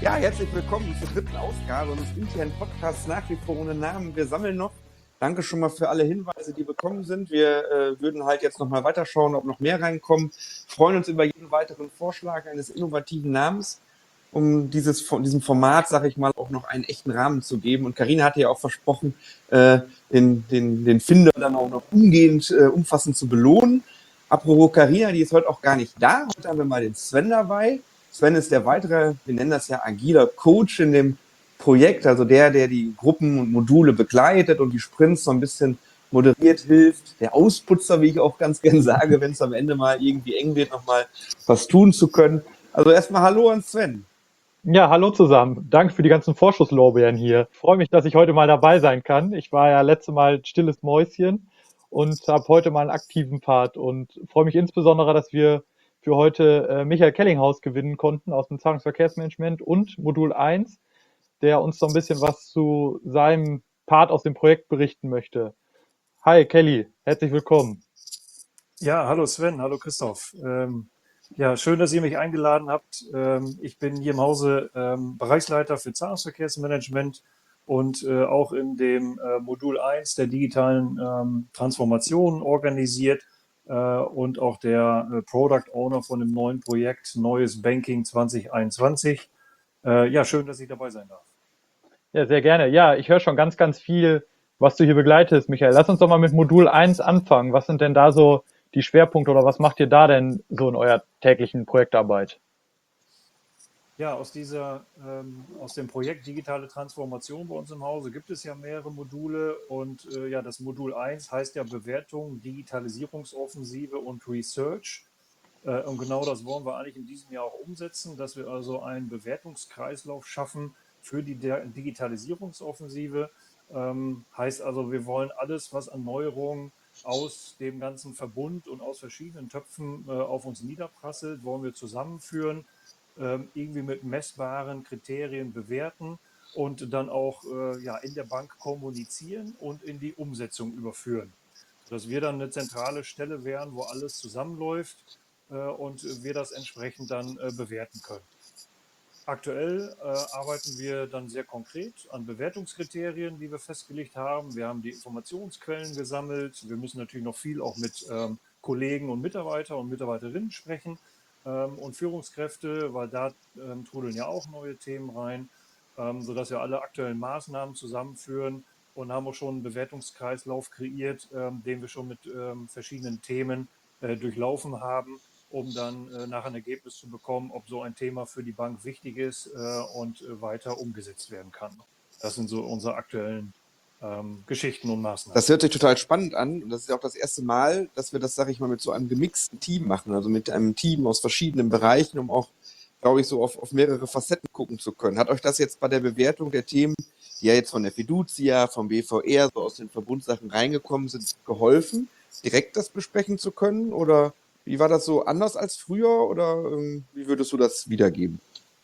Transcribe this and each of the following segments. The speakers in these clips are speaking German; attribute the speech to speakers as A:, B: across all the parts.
A: Ja, herzlich willkommen zur dritten Ausgabe unseres internen Podcasts nach wie vor ohne Namen. Wir sammeln noch. Danke schon mal für alle Hinweise, die bekommen sind. Wir würden halt jetzt nochmal weiterschauen, ob noch mehr reinkommen. Freuen uns über jeden weiteren Vorschlag eines innovativen Namens, um diesem Format, sage ich mal, auch noch einen echten Rahmen zu geben. Und Carina hatte ja auch versprochen, den Finder dann auch noch umfassend zu belohnen. Apropos Carina, die ist heute auch gar nicht da. Heute haben wir mal den Sven dabei. Sven ist der weitere, wir nennen das ja agiler Coach in dem Projekt, also der die Gruppen und Module begleitet und die Sprints so ein bisschen moderiert hilft. Der Ausputzer, wie ich auch ganz gern sage, wenn es am Ende mal irgendwie eng wird, nochmal was tun zu können. Also erstmal Hallo an Sven.
B: Ja, hallo zusammen. Danke für die ganzen Vorschusslorbeeren hier. Ich freue mich, dass ich heute mal dabei sein kann. Ich war ja letztes Mal stilles Mäuschen und habe heute mal einen aktiven Part und freue mich insbesondere, dass wir für heute Michael Kellinghaus gewinnen konnten aus dem Zahlungsverkehrsmanagement und Modul 1, der uns so ein bisschen was zu seinem Part aus dem Projekt berichten möchte. Hi Kelly, herzlich willkommen.
C: Ja, hallo Sven, hallo Christoph. Ja, schön, dass ihr mich eingeladen habt. Ich bin hier im Hause Bereichsleiter für Zahlungsverkehrsmanagement und auch in dem Modul 1 der digitalen Transformation organisiert und auch der Product Owner von dem neuen Projekt Neues Banking 2021. Ja, schön, dass ich dabei sein darf.
B: Ja, sehr gerne. Ja, ich höre schon ganz, ganz viel, was du hier begleitest, Michael. Lass uns doch mal mit Modul 1 anfangen. Was sind denn da so die Schwerpunkte oder was macht ihr da denn so in eurer täglichen Projektarbeit?
C: Ja, aus dem Projekt Digitale Transformation bei uns im Hause gibt es ja mehrere Module und ja, das Modul 1 heißt ja Bewertung, Digitalisierungsoffensive und Research. Und genau das wollen wir eigentlich in diesem Jahr auch umsetzen, dass wir also einen Bewertungskreislauf schaffen für die Digitalisierungsoffensive. Heißt also, wir wollen alles, was an Neuerungen aus dem ganzen Verbund und aus verschiedenen Töpfen auf uns niederprasselt, wollen wir zusammenführen, irgendwie mit messbaren Kriterien bewerten und dann auch ja, in der Bank kommunizieren und in die Umsetzung überführen. Dass wir dann eine zentrale Stelle wären, wo alles zusammenläuft und wir das entsprechend dann bewerten können. Aktuell arbeiten wir dann sehr konkret an Bewertungskriterien, die wir festgelegt haben. Wir haben die Informationsquellen gesammelt. Wir müssen natürlich noch viel auch mit Kollegen und Mitarbeiter und Mitarbeiterinnen sprechen und Führungskräfte, weil da trudeln ja auch neue Themen rein, sodass wir alle aktuellen Maßnahmen zusammenführen und haben auch schon einen Bewertungskreislauf kreiert, den wir schon mit verschiedenen Themen durchlaufen haben, um dann nachher ein Ergebnis zu bekommen, ob so ein Thema für die Bank wichtig ist und weiter umgesetzt werden kann. Das sind so unsere aktuellen Geschichten und Maßnahmen.
A: Das hört sich total spannend an und das ist ja auch das erste Mal, dass wir das, sage ich mal, mit so einem gemixten Team machen, also mit einem Team aus verschiedenen Bereichen, um auch, glaube ich, so auf mehrere Facetten gucken zu können. Hat euch das jetzt bei der Bewertung der Themen, die ja jetzt von der Fiducia, vom BVR, so aus den Verbundsachen reingekommen sind, geholfen, direkt das besprechen zu können? Oder wie war das so anders als früher oder wie würdest du das wiedergeben?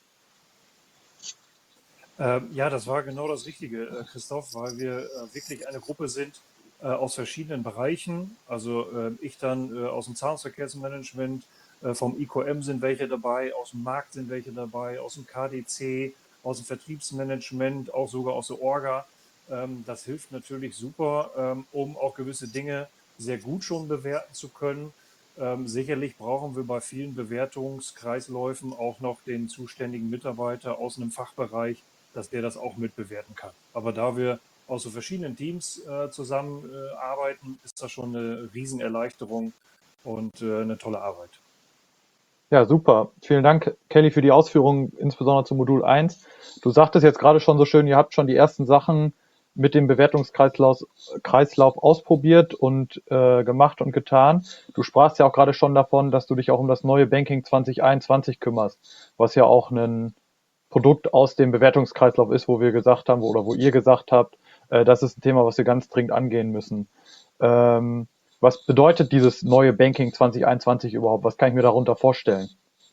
C: Ja, das war genau das Richtige, Christoph, weil wir wirklich eine Gruppe sind aus verschiedenen Bereichen. Also ich dann aus dem Zahlungsverkehrsmanagement, vom IQM sind welche dabei, aus dem Markt sind welche dabei, aus dem KDC, aus dem Vertriebsmanagement, auch sogar aus der Orga. Das hilft natürlich super, um auch gewisse Dinge sehr gut schon bewerten zu können. Sicherlich brauchen wir bei vielen Bewertungskreisläufen auch noch den zuständigen Mitarbeiter aus einem Fachbereich, dass der das auch mitbewerten kann. Aber da wir aus so verschiedenen Teams zusammenarbeiten, ist das schon eine Riesenerleichterung und eine tolle Arbeit.
B: Ja, super. Vielen Dank, Kelly, für die Ausführungen, insbesondere zu Modul 1. Du sagtest jetzt gerade schon so schön, ihr habt schon die ersten Sachen mit dem Bewertungskreislauf ausprobiert und gemacht und getan. Du sprachst ja auch gerade schon davon, dass du dich auch um das neue Banking 2021 kümmerst, was ja auch ein Produkt aus dem Bewertungskreislauf ist, wo wir gesagt haben oder wo ihr gesagt habt, das ist ein Thema, was wir ganz dringend angehen müssen. Ähm, Was bedeutet dieses neue Banking 2021 überhaupt? Was kann ich mir darunter vorstellen?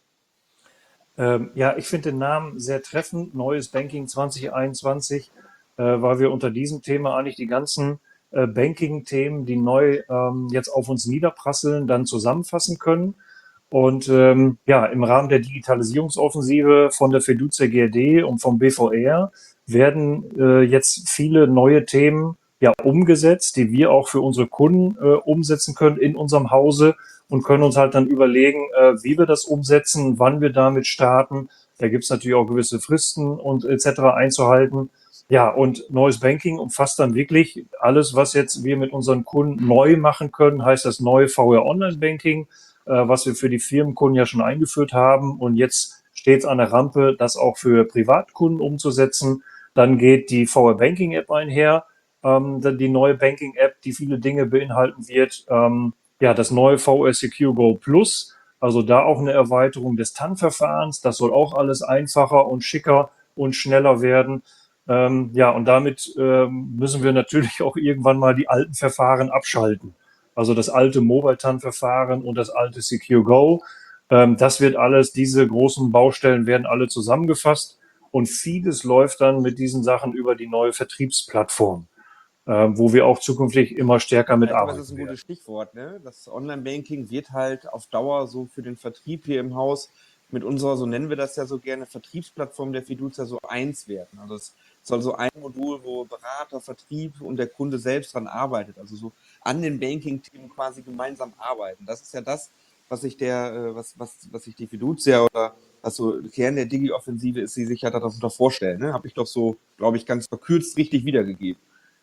C: Ja, ich finde den Namen sehr treffend, Neues Banking 2021, weil wir unter diesem Thema eigentlich die ganzen Banking-Themen, die neu jetzt auf uns niederprasseln, dann zusammenfassen können. Und ja, im Rahmen der Digitalisierungsoffensive von der Fiducia GRD und vom BVR werden jetzt viele neue Themen ja umgesetzt, die wir auch für unsere Kunden umsetzen können in unserem Hause und können uns halt dann überlegen, wie wir das umsetzen, wann wir damit starten. Da gibt es natürlich auch gewisse Fristen und etc. einzuhalten. Ja, und neues Banking umfasst dann wirklich alles, was jetzt wir mit unseren Kunden neu machen können, heißt das neue VR Online Banking, was wir für die Firmenkunden ja schon eingeführt haben. Und jetzt steht es an der Rampe, das auch für Privatkunden umzusetzen. Dann geht die VR Banking App einher, dann die neue Banking App, die viele Dinge beinhalten wird. Ja, das neue VR Secure Go Plus, also da auch eine Erweiterung des TAN-Verfahrens. Das soll auch alles einfacher und schicker und schneller werden. Ja, und damit müssen wir natürlich auch irgendwann mal die alten Verfahren abschalten. Also das alte Mobile-TAN-Verfahren und das alte Secure Go. Das wird alles, diese großen Baustellen werden alle zusammengefasst und vieles läuft dann mit diesen Sachen über die neue Vertriebsplattform, wo wir auch zukünftig immer stärker
A: Ich glaube,
C: mitarbeiten
A: das ist ein
C: werden.
A: gutes Stichwort. Ne? Das Online-Banking wird halt auf Dauer so für den Vertrieb hier im Haus mit unserer, so nennen wir das ja so gerne, Vertriebsplattform der Fiducia so eins werden. Also es soll so ein Modul, wo Berater, Vertrieb und der Kunde selbst dran arbeitet. Also so an den Banking-Themen quasi gemeinsam arbeiten. Das ist ja das, was sich was sich die Fiducia oder was so Kern der Digi-Offensive ist, die sich ja darunter vorstellen. Ne? Habe ich doch so, glaube ich, ganz verkürzt richtig wiedergegeben.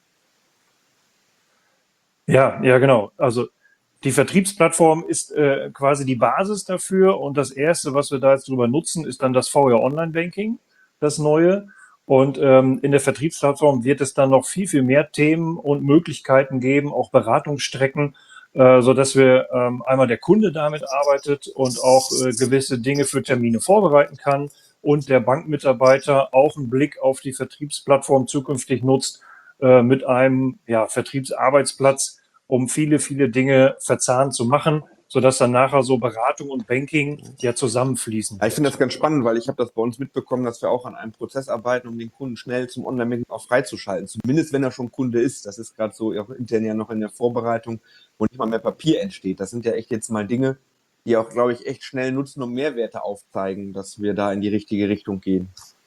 C: Ja, ja, genau. Also die Vertriebsplattform ist quasi die Basis dafür und das Erste, was wir da jetzt drüber nutzen, ist dann das VR Online Banking, das neue. Und in der Vertriebsplattform wird es dann noch viel, viel mehr Themen und Möglichkeiten geben, auch Beratungsstrecken, sodass wir einmal der Kunde damit arbeitet und auch gewisse Dinge für Termine vorbereiten kann und der Bankmitarbeiter auch einen Blick auf die Vertriebsplattform zukünftig nutzt mit einem ja, Vertriebsarbeitsplatz, um viele, viele Dinge verzahnt zu machen, sodass dann nachher so Beratung und Banking ja zusammenfließen
A: Ja, ich finde das
C: wird.
A: ganz spannend, weil ich habe das bei uns mitbekommen, dass wir auch an einem Prozess arbeiten, um den Kunden schnell zum Online-Banking auch freizuschalten. Zumindest wenn er schon Kunde ist. Das ist gerade so auch intern ja noch in der Vorbereitung, wo nicht mal mehr Papier entsteht. Das sind ja echt jetzt mal Dinge, die auch, glaube ich, echt schnell nutzen und Mehrwerte aufzeigen, dass wir da in die richtige Richtung gehen.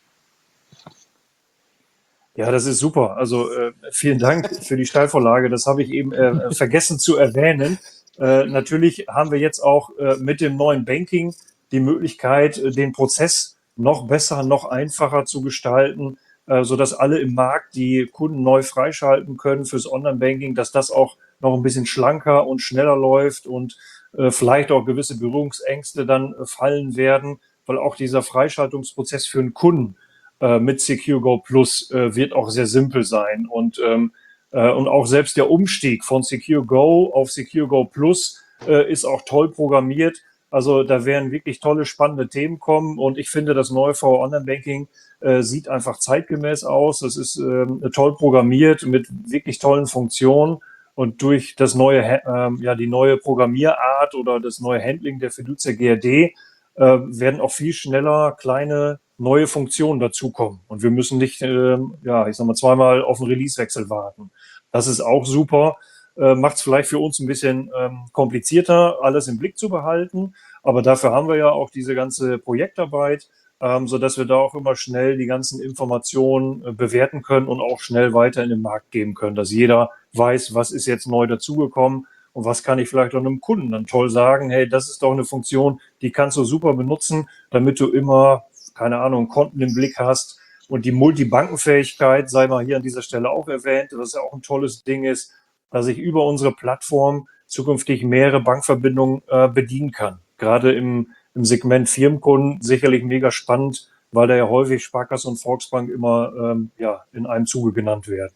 C: Ja, das ist super. Also vielen Dank für die Steilvorlage. Das habe ich eben vergessen zu erwähnen. Natürlich haben wir jetzt auch mit dem neuen Banking die Möglichkeit, den Prozess noch besser, noch einfacher zu gestalten, sodass alle im Markt die Kunden neu freischalten können fürs Online-Banking, dass das auch noch ein bisschen schlanker und schneller läuft und vielleicht auch gewisse Berührungsängste dann fallen werden, weil auch dieser Freischaltungsprozess für einen Kunden mit Secure Go Plus wird auch sehr simpel sein. Und auch selbst der Umstieg von Secure Go auf Secure Go Plus ist auch toll programmiert. Also da werden wirklich tolle, spannende Themen kommen. Und ich finde, das neue VR Online Banking sieht einfach zeitgemäß aus. Es ist toll programmiert mit wirklich tollen Funktionen. Und durch das neue, ja, die neue Programmierart oder das neue Handling der Fiducia GRD werden auch viel schneller kleine neue Funktionen dazukommen. Und wir müssen nicht, ja, ich sag mal, zweimal auf den Releasewechsel warten. Das ist auch super. Macht es vielleicht für uns ein bisschen komplizierter, alles im Blick zu behalten. Aber dafür haben wir ja auch diese ganze Projektarbeit, sodass wir da auch immer schnell die ganzen Informationen bewerten können und auch schnell weiter in den Markt geben können, dass jeder weiß, was ist jetzt neu dazugekommen und was kann ich vielleicht auch einem Kunden dann toll sagen, hey, das ist doch eine Funktion, die kannst du super benutzen, damit du immer, keine Ahnung, Konten im Blick hast. Und die Multibankenfähigkeit, sei mal hier an dieser Stelle auch erwähnt, was ja auch ein tolles Ding ist, dass ich über unsere Plattform zukünftig mehrere Bankverbindungen bedienen kann. Gerade im Segment Firmenkunden sicherlich mega spannend, weil da ja häufig Sparkasse und Volksbank immer ja, in einem Zuge genannt werden.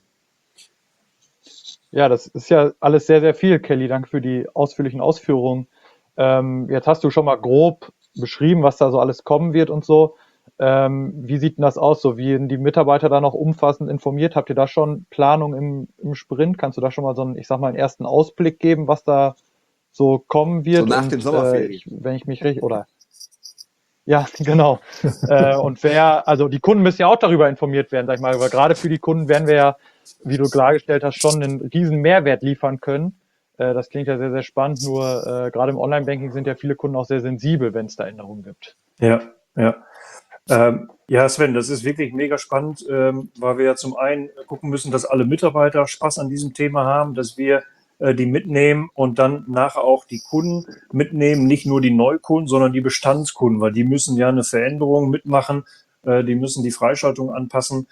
B: Ja, das ist ja alles sehr, sehr viel, Kelly. Danke für die ausführlichen Ausführungen. Jetzt hast du schon mal grob beschrieben, was da so alles kommen wird und so. Wie sieht denn das aus? So, wie die Mitarbeiter da noch umfassend informiert? Habt ihr da schon Planung im Sprint? Kannst du da schon mal so einen, ich sag mal, einen ersten Ausblick geben, was da so kommen wird?
A: So nach den Sommerferien.
B: Wenn ich mich richtig, oder? Ja, genau. Und also die Kunden müssen ja auch darüber informiert werden, sag ich mal. Aber gerade für die Kunden werden wir ja, wie du klargestellt hast, schon einen riesen Mehrwert liefern können. Das klingt ja sehr, sehr spannend, nur gerade im Online-Banking sind ja viele Kunden auch sehr sensibel, wenn es da Änderungen gibt.
C: Ja, ja. Ja, Sven, das ist wirklich mega spannend, weil wir ja zum einen gucken müssen, dass alle Mitarbeiter Spaß an diesem Thema haben, dass wir die mitnehmen und dann nachher auch die Kunden mitnehmen, nicht nur die Neukunden, sondern die Bestandskunden, weil die müssen ja eine Veränderung mitmachen, die müssen die Freischaltung anpassen.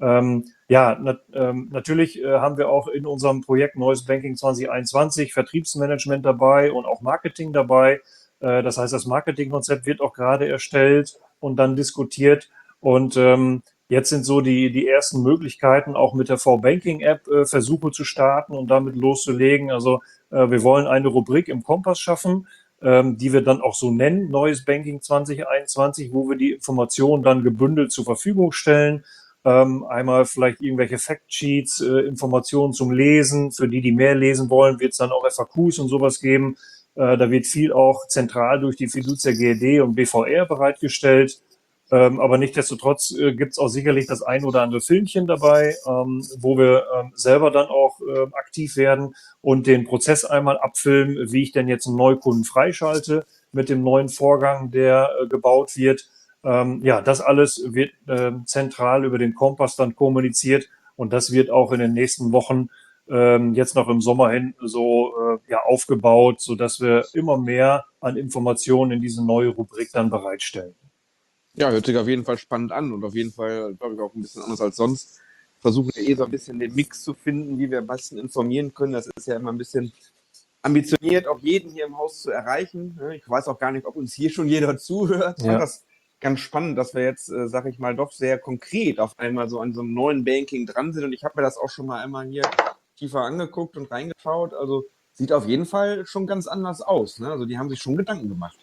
C: Natürlich haben wir auch in unserem Projekt Neues Banking 2021 Vertriebsmanagement dabei und auch Marketing dabei. Das heißt, das Marketingkonzept wird auch gerade erstellt und dann diskutiert. Und jetzt sind so die ersten Möglichkeiten, auch mit der V-Banking-App Versuche zu starten und damit loszulegen. Also wir wollen eine Rubrik im Kompass schaffen, die wir dann auch so nennen, Neues Banking 2021, wo wir die Informationen dann gebündelt zur Verfügung stellen. Einmal vielleicht irgendwelche Factsheets, Informationen zum Lesen. Für die mehr lesen wollen, wird es dann auch FAQs und sowas geben. Da wird viel auch zentral durch die Fiducia GRD und BVR bereitgestellt. Aber nichtsdestotrotz gibt es auch sicherlich das ein oder andere Filmchen dabei, wo wir selber dann auch aktiv werden und den Prozess einmal abfilmen, wie ich denn jetzt einen Neukunden freischalte mit dem neuen Vorgang, der gebaut wird. Das alles wird zentral über den Kompass dann kommuniziert und das wird auch in den nächsten Wochen jetzt noch im Sommer hin so aufgebaut, sodass wir immer mehr an Informationen in diese neue Rubrik dann bereitstellen.
A: Ja, hört sich auf jeden Fall spannend an und auf jeden Fall, glaube ich, auch ein bisschen anders als sonst. Versuchen wir so ein bisschen den Mix zu finden, wie wir am besten informieren können. Das ist ja immer ein bisschen ambitioniert, auch jeden hier im Haus zu erreichen. Ich weiß auch gar nicht, ob uns hier schon jeder zuhört. Ich fand das ganz spannend, dass wir jetzt, sag ich mal, doch sehr konkret auf einmal so an so einem neuen Banking dran sind. Und ich habe mir das auch schon mal einmal hier tiefer angeguckt und reingeschaut. Also sieht auf jeden Fall schon ganz anders aus. Ne? Also die haben sich schon Gedanken gemacht.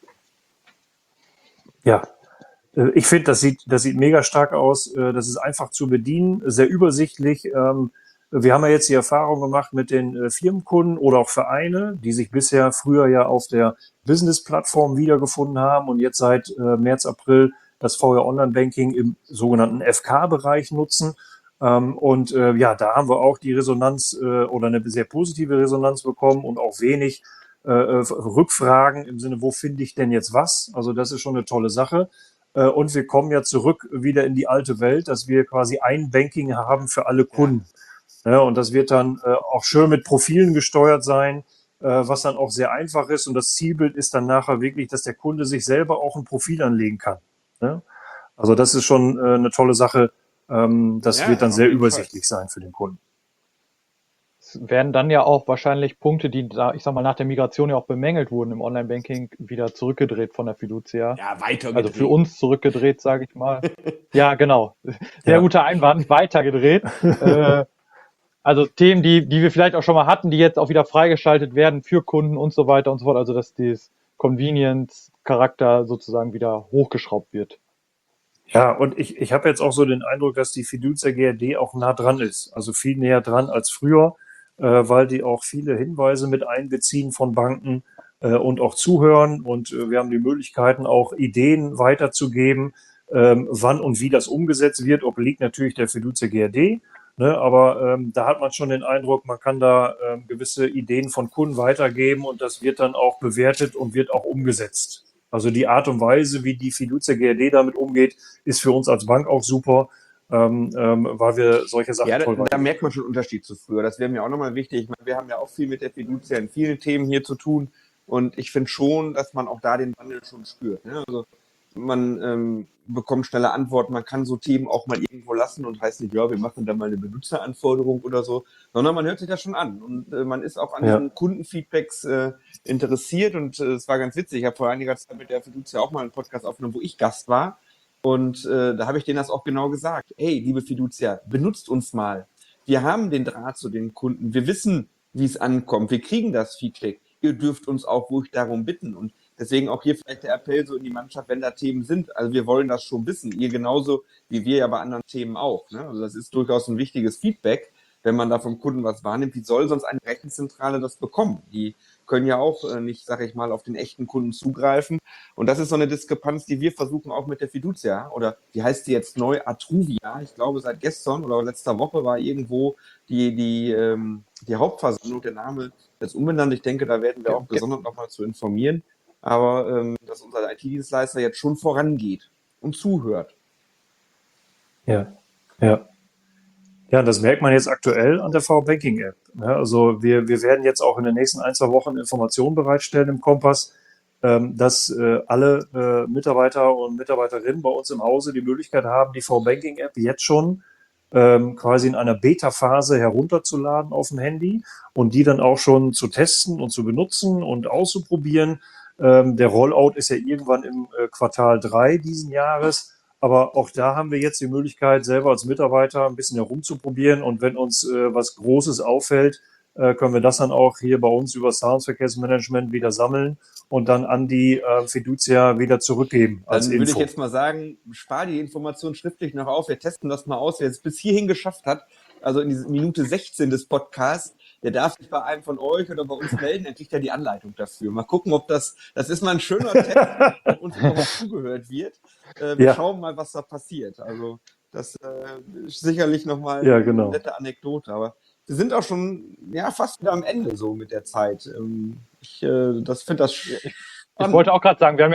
C: Ja, ich finde, das sieht mega stark aus. Das ist einfach zu bedienen, sehr übersichtlich. Wir haben ja jetzt die Erfahrung gemacht mit den Firmenkunden oder auch Vereine, die sich bisher früher ja auf der Business-Plattform wiedergefunden haben und jetzt seit März, April das VR Online-Banking im sogenannten FK-Bereich nutzen. Da haben wir auch die Resonanz oder eine sehr positive Resonanz bekommen und auch wenig Rückfragen im Sinne, wo finde ich denn jetzt was? Also das ist schon eine tolle Sache. Und wir kommen ja zurück wieder in die alte Welt, dass wir quasi ein Banking haben für alle Kunden. Ja, und das wird dann auch schön mit Profilen gesteuert sein, was dann auch sehr einfach ist. Und das Zielbild ist dann nachher wirklich, dass der Kunde sich selber auch ein Profil anlegen kann. Ja? Also das ist schon eine tolle Sache. Das wird dann sehr übersichtlich sein für den Kunden.
B: Es werden dann ja auch wahrscheinlich Punkte, die da, ich sag mal, nach der Migration ja auch bemängelt wurden im Online-Banking, wieder zurückgedreht von der Fiducia.
A: Ja, weitergedreht.
B: Also für uns zurückgedreht, sage ich mal. Ja, genau. Sehr guter Einwand, weitergedreht. Also Themen, die wir vielleicht auch schon mal hatten, die jetzt auch wieder freigeschaltet werden für Kunden und so weiter und so fort. Also dass dieses Convenience-Charakter sozusagen wieder hochgeschraubt wird.
C: Ja, und ich habe jetzt auch so den Eindruck, dass die Fiducia GRD auch nah dran ist. Also viel näher dran als früher, weil die auch viele Hinweise mit einbeziehen von Banken und auch zuhören. Und wir haben die Möglichkeiten, auch Ideen weiterzugeben, wann und wie das umgesetzt wird, obliegt natürlich der Fiducia GRD. Ne, aber da hat man schon den Eindruck, man kann da gewisse Ideen von Kunden weitergeben und das wird dann auch bewertet und wird auch umgesetzt. Also die Art und Weise, wie die Fiducia GRD damit umgeht, ist für uns als Bank auch super, weil wir solche Sachen toll
A: da merkt man schon einen Unterschied zu früher. Das wäre mir auch nochmal wichtig. Ich meine, wir haben ja auch viel mit der Fiducia in vielen Themen hier zu tun. Und ich finde schon, dass man auch da den Wandel schon spürt. Ne? Also man bekommt schnelle Antworten, man kann so Themen auch mal irgendwo lassen und heißt nicht, ja, wir machen da mal eine Benutzeranforderung oder so, sondern man hört sich das schon an und man ist auch an diesen Kundenfeedbacks interessiert und es war ganz witzig, ich habe vor einiger Zeit mit der Fiducia auch mal einen Podcast aufgenommen, wo ich Gast war und da habe ich denen das auch genau gesagt, hey, liebe Fiducia, benutzt uns mal, wir haben den Draht zu den Kunden, wir wissen, wie es ankommt, wir kriegen das Feedback, ihr dürft uns auch ruhig darum bitten und deswegen auch hier vielleicht der Appell so in die Mannschaft, wenn da Themen sind. Also wir wollen das schon wissen. Ihr genauso wie wir ja bei anderen Themen auch. Ne? Also das ist durchaus ein wichtiges Feedback, wenn man da vom Kunden was wahrnimmt. Wie soll sonst eine Rechenzentrale das bekommen? Die können ja auch nicht, sage ich mal, auf den echten Kunden zugreifen. Und das ist so eine Diskrepanz, die wir versuchen auch mit der Fiducia, oder wie heißt die jetzt neu? Atruvia. Ich glaube, seit gestern oder letzter Woche war irgendwo die Hauptversammlung, der Name jetzt umbenannt. Ich denke, da werden wir auch gesondert nochmal zu informieren. Aber dass unser IT-Dienstleister jetzt schon vorangeht und zuhört.
C: Ja, ja. Ja, das merkt man jetzt aktuell an der V-Banking-App. Ja, also wir werden jetzt auch in den nächsten 1, 2 Wochen Informationen bereitstellen im Kompass, dass alle Mitarbeiter und Mitarbeiterinnen bei uns im Hause die Möglichkeit haben, die V-Banking-App jetzt schon quasi in einer Beta-Phase herunterzuladen auf dem Handy und die dann auch schon zu testen und zu benutzen und auszuprobieren. Der Rollout ist ja irgendwann im Quartal 3 diesen Jahres. Aber auch da haben wir jetzt die Möglichkeit, selber als Mitarbeiter ein bisschen herumzuprobieren. Und wenn uns was Großes auffällt, können wir das dann auch hier bei uns über Zahlungsverkehrsmanagement wieder sammeln und dann an die Fiducia wieder zurückgeben als
A: Dann würde ich
C: Info.
A: jetzt mal sagen, spar die Information schriftlich noch auf. Wir testen das mal aus. Wer es bis hierhin geschafft hat, also in diese Minute 16 des Podcasts, der darf sich bei einem von euch oder bei uns melden, dann kriegt er die Anleitung dafür. Mal gucken, ob das ist mal ein schöner Test, ob uns überhaupt zugehört wird. Wir schauen mal, was da passiert. Also das ist sicherlich nochmal eine nette Anekdote. Aber wir sind auch schon fast wieder am Ende so mit der Zeit. Ich finde das spannend.
B: Ich wollte auch gerade sagen, wir haben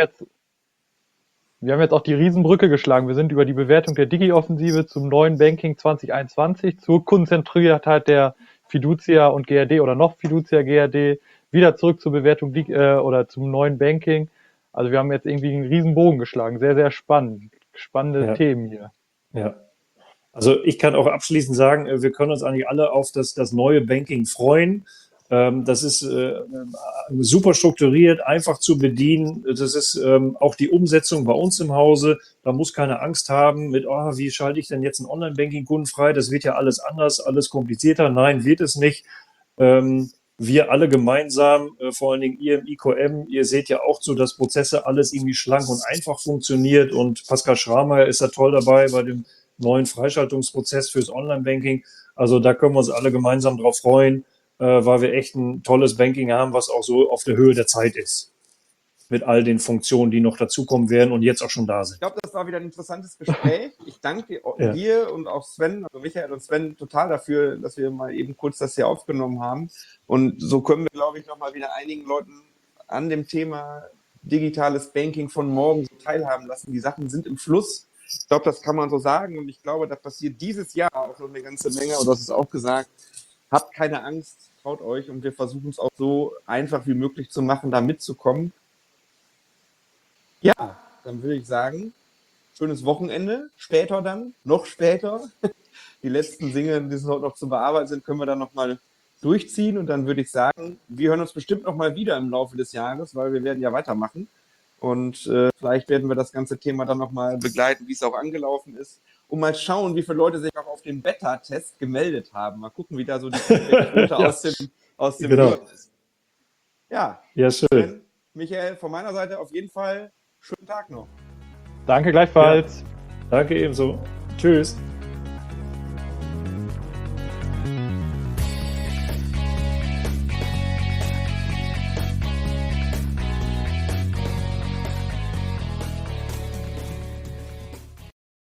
B: jetzt auch die Riesenbrücke geschlagen. Wir sind über die Bewertung der Digi-Offensive zum neuen Banking 2021, zur Kundenzentriertheit der Fiducia und GRD oder noch Fiducia GRD, wieder zurück zur Bewertung oder zum neuen Banking. Also wir haben jetzt irgendwie einen Riesenbogen geschlagen. Sehr, sehr spannend. Spannende Themen hier. Ja.
C: Also ich kann auch abschließend sagen, wir können uns eigentlich alle auf das neue Banking freuen. Das ist super strukturiert, einfach zu bedienen. Das ist auch die Umsetzung bei uns im Hause. Da muss keine Angst haben mit, wie schalte ich denn jetzt einen Online-Banking-Kunden frei? Das wird ja alles anders, alles komplizierter. Nein, wird es nicht. Wir alle gemeinsam, vor allen Dingen ihr im IQM, ihr seht ja auch so, dass Prozesse alles irgendwie schlank und einfach funktioniert. Und Pascal Schramer ist da toll dabei bei dem neuen Freischaltungsprozess fürs Online-Banking. Also da können wir uns alle gemeinsam drauf freuen, weil wir echt ein tolles Banking haben, was auch so auf der Höhe der Zeit ist. Mit all den Funktionen, die noch dazukommen werden und jetzt auch schon da sind.
A: Ich glaube, das war wieder ein interessantes Gespräch. Ich danke dir und auch Sven, also Michael und Sven, total dafür, dass wir mal eben kurz das hier aufgenommen haben. Und so können wir, glaube ich, nochmal wieder einigen Leuten an dem Thema digitales Banking von morgen so teilhaben lassen. Die Sachen sind im Fluss. Ich glaube, das kann man so sagen. Und ich glaube, da passiert dieses Jahr auch noch eine ganze Menge. Und das ist auch gesagt. Habt keine Angst, traut euch. Und wir versuchen es auch so einfach wie möglich zu machen, da mitzukommen. Ja, dann würde ich sagen, schönes Wochenende. Später dann, noch später. Die letzten Dinge, die heute noch zu bearbeiten sind, können wir dann nochmal durchziehen. Und dann würde ich sagen, wir hören uns bestimmt nochmal wieder im Laufe des Jahres, weil wir werden ja weitermachen. Und vielleicht werden wir das ganze Thema dann nochmal begleiten, wie es auch angelaufen ist. Und mal schauen, wie viele Leute sich auch auf den Beta-Test gemeldet haben. Mal gucken, wie da so die Quote aus dem Hören ist. Ja, schön. Michael, von meiner Seite auf jeden Fall schönen Tag noch.
B: Danke gleichfalls.
C: Ja. Danke ebenso. Tschüss.